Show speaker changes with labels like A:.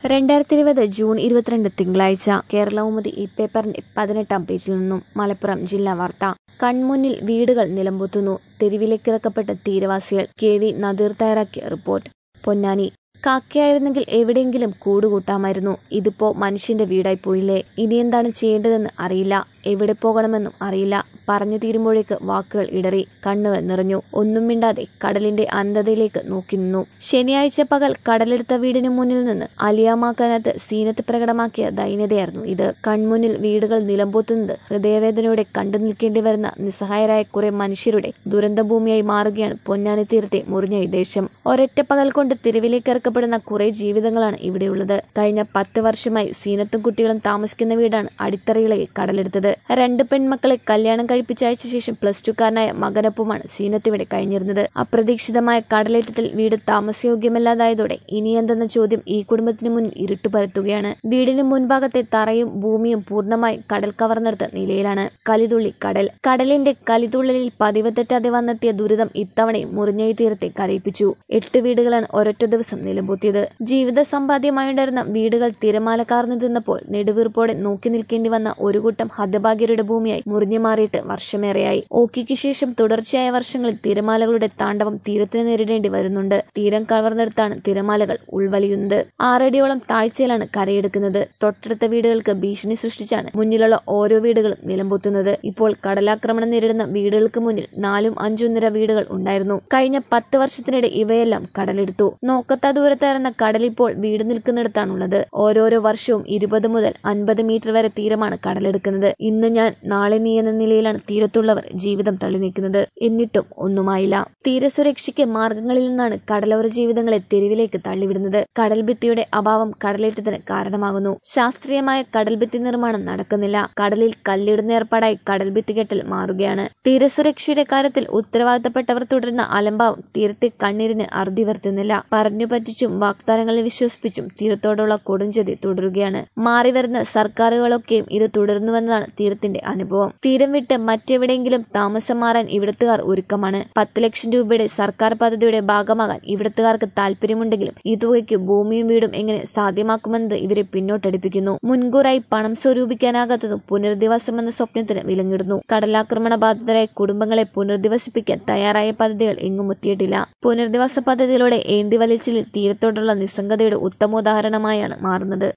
A: 2020 June 22 തിങ്കളാഴ്ച കേരളകൗമുദി ഈ പേപ്പറിന്റെ 18-ാം പേജിൽ നിന്നും മലപ്പുറം ജില്ലാ വാർത്ത. കൺമുന്നിൽ വീടുകൾ നിലംപൊത്തുന്നു, തെരുവിലേക്കിറക്കപ്പെട്ട തീരവാസികൾ. KV നദീർ തയ്യാറാക്കിയ റിപ്പോർട്ട്. പൊന്നാനി. കാക്കയായിരുന്നെങ്കിൽ എവിടെയെങ്കിലും കൂടുകൂട്ടാമായിരുന്നു. ഇതിപ്പോ മനുഷ്യന്റെ വീടായി പോയില്ലേ. ഇനിയെന്താണ് ചെയ്യേണ്ടതെന്ന് അറിയില്ല, എവിടെ പോകണമെന്നും അറിയില്ല. പറഞ്ഞു തീരുമ്പോഴേക്ക് വാക്കുകൾ ഇടറി, കണ്ണുകൾ നിറഞ്ഞു. ഒന്നും മിണ്ടാതെ കടലിന്റെ അന്ധതയിലേക്ക് നോക്കി നിന്നു. ശനിയാഴ്ച പകൽ കടലെടുത്ത വീടിന് മുന്നിൽ നിന്ന് അലിയാമാക്കാനത്ത് സീനത്ത് പ്രകടമാക്കിയ ദൈന്യതയായിരുന്നു ഇത്. കൺമുന്നിൽ വീടുകൾ നിലംപൊത്തുന്നത് ഹൃദയവേദനയോടെ കണ്ടു നിൽക്കേണ്ടി വരുന്ന നിസ്സഹായരായ കുറെ മനുഷ്യരുടെ ദുരന്തഭൂമിയായി മാറുകയാണ് പൊന്നാനി തീരത്തെ മുറിഞ്ഞ ഈ ദേശം. ഒരൊറ്റ പകൽ കൊണ്ട് തെരുവിലേക്ക് ഇറക്കപ്പെടുന്ന കുറെ ജീവിതങ്ങളാണ് ഇവിടെയുള്ളത്. കഴിഞ്ഞ 10 വർഷമായി സീനത്തും കുട്ടികളും താമസിക്കുന്ന വീടാണ് അടിത്തറയിളകി കടലെടുത്തത്. 2 പെൺമക്കളെ കല്യാണം കഴിപ്പിച്ചയച്ച ശേഷം +2കാരനായ മകനൊപ്പമാണ് സീനത്ത് ഇവിടെ കഴിഞ്ഞിരുന്നത്. അപ്രതീക്ഷിതമായ കടലേറ്റത്തിൽ വീട് താമസയോഗ്യമല്ലാതായതോടെ ഇനിയെന്തെന്ന ചോദ്യം ഈ കുടുംബത്തിന് മുന്നിൽ ഇരുട്ടു പരത്തുകയാണ്. വീടിന് മുൻഭാഗത്തെ തറയും ഭൂമിയും പൂർണ്ണമായും കടൽ കവർന്നെടുത്ത നിലയിലാണ്. കലിതുള്ളി കടൽ. കടലിന്റെ കലിതുള്ളലിൽ പതിവ് തെറ്റാതെ വന്നെത്തിയ ദുരിതം ഇത്തവണയും മുറിഞ്ഞ ഈ തീരത്തെ കരയിപ്പിച്ചു. 8 വീടുകളാണ് ഒരൊറ്റ ദിവസം നിലംപൊത്തിയത്. ജീവിത സമ്പാദ്യമായുണ്ടായിരുന്ന വീടുകൾ തിരമാല കാർന്നു തിന്നപ്പോൾ നെടുവീർപ്പോടെ നോക്കി നിൽക്കേണ്ടി വന്ന ഒരു കൂട്ടം ഹതഭാഗ്യരുടെ ഭൂമിയായി മുറിഞ്ഞു മാറിയിട്ട് വർഷമേറെയായി. ഓക്കിക്ക് ശേഷം തുടർച്ചയായ വർഷങ്ങളിൽ തിരമാലകളുടെ താണ്ഡവം തീരത്തിന് നേരിടേണ്ടി വരുന്നുണ്ട്. തീരം കവർന്നെടുത്താണ് തിരമാലകൾ ഉൾവലിയുന്നത്. 6 അടിയോളം താഴ്ചയിലാണ് കരയെടുക്കുന്നത്. തൊട്ടടുത്ത വീടുകൾക്ക് ഭീഷണി സൃഷ്ടിച്ചാണ് മുന്നിലുള്ള ഓരോ വീടുകളും നിലംപൊത്തുന്നത്. ഇപ്പോൾ കടലാക്രമണം നേരിടുന്ന വീടുകൾക്ക് മുന്നിൽ 4ഉം 5ഉം നിര വീടുകൾ ഉണ്ടായിരുന്നു. കഴിഞ്ഞ 10 വർഷത്തിനിടെ ഇവയെല്ലാം കടലെടുത്തു. നോക്കത്താ ദൂരത്തായിരുന്ന കടലിപ്പോൾ വീട് നിൽക്കുന്നിടത്താണുള്ളത്. ഓരോരോ വർഷവും 20 മുതൽ 50 മീറ്റർ വരെ തീരമാണ് കടലെടുക്കുന്നത്. ഇന്ന് ഞാൻ നാളെ നീ എന്ന നിലയിലാണ് തീരത്തുള്ളവർ ജീവിതം തള്ളി നീക്കുന്നത്. എന്നിട്ടും ഒന്നുമായില്ല. തീരസുരക്ഷയ്ക്ക് മാർഗങ്ങളിൽ നിന്നാണ് കടലോര ജീവിതങ്ങളെ തെരുവിലേക്ക് തള്ളിവിടുന്നത്. കടൽഭിത്തിയുടെ അഭാവം കടലേറ്റത്തിന് കാരണമാകുന്നു. ശാസ്ത്രീയമായ കടൽഭിത്തി നിർമ്മാണം നടക്കുന്നില്ല. കടലിൽ കല്ലിടുന്ന ഏർപ്പാടായി കടൽഭിത്തി കെട്ടൽ മാറുകയാണ്. തീരസുരക്ഷയുടെ കാര്യത്തിൽ ഉത്തരവാദിത്തപ്പെട്ടവർ തുടരുന്ന അലംഭാവം തീരത്തെ കണ്ണീരിന് അറുതി വരുത്തുന്നില്ല. പറഞ്ഞു പറ്റിച്ചും വാഗ്ദാനങ്ങളെ വിശ്വസിപ്പിച്ചും തീരത്തോടുള്ള കൊടുംചതി തുടരുകയാണ്. മാറിവരുന്ന സർക്കാരുകളൊക്കെയും ഇത് തുടരുന്നുവെന്നതാണ് തീരത്തിന്റെ അനുഭവം. തീരം വിട്ട് മറ്റെവിടെയെങ്കിലും താമസം മാറാൻ ഇവിടത്തുകാർ ഒരുക്കമാണ്. 10 ലക്ഷം രൂപയുടെ സർക്കാർ പദ്ധതിയുടെ ഭാഗമാകാൻ ഇവിടത്തുകാർക്ക് താല്പര്യമുണ്ടെങ്കിലും ഈ തുകയ്ക്ക് ഭൂമിയും വീടും എങ്ങനെ സാധ്യമാക്കുമെന്നത് ഇവരെ പിന്നോട്ടടിപ്പിക്കുന്നു. മുൻകൂറായി പണം സ്വരൂപിക്കാനാകാത്തതും പുനരധിവാസം എന്ന സ്വപ്നത്തിന് വിലങ്ങിടുന്നു. കടലാക്രമണ ബാധിതരായ കുടുംബങ്ങളെ പുനരധിവസിപ്പിക്കാൻ തയ്യാറായ പദ്ധതികൾ എങ്ങും എത്തിയിട്ടില്ല. പുനരധിവാസ പദ്ധതിയിലൂടെ ഏന്തി വലിച്ചിലിൽ തീരത്തോടുള്ള നിസ്സംഗതയുടെ ഉത്തമോദാഹരണമായാണ് മാറുന്നത്.